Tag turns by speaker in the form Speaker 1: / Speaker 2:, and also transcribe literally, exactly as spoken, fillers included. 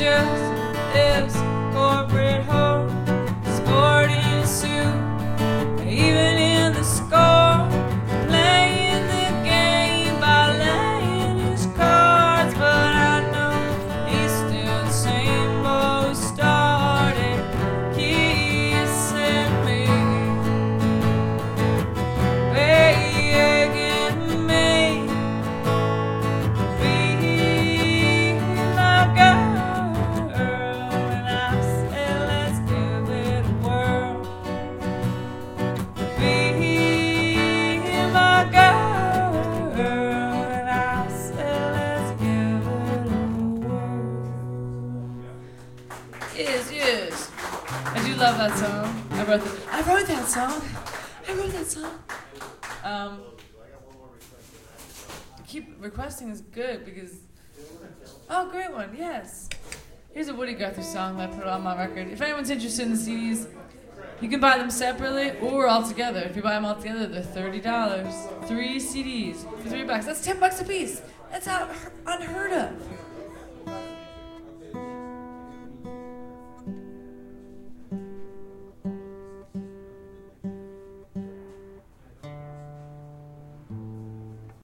Speaker 1: just this corporate hoe, sporting suit, even in the score, playing the game by laying his cards. But I know he's still the same old started kissing me, begging me be my girl, and I said let's give it a whirl. Be my girl, and I said let's give it a whirl. Yes, yes. I do love that song. I wrote that. I wrote that song. I wrote that song. Um, keep requesting is good because. Oh, great one. Yes. Here's a Woody Guthrie song that I put on my record. If anyone's interested in the C Ds, you can buy them separately or all together. If you buy them all together, they're thirty dollars. Three C Ds for three bucks. That's ten bucks a piece. That's out, unheard of.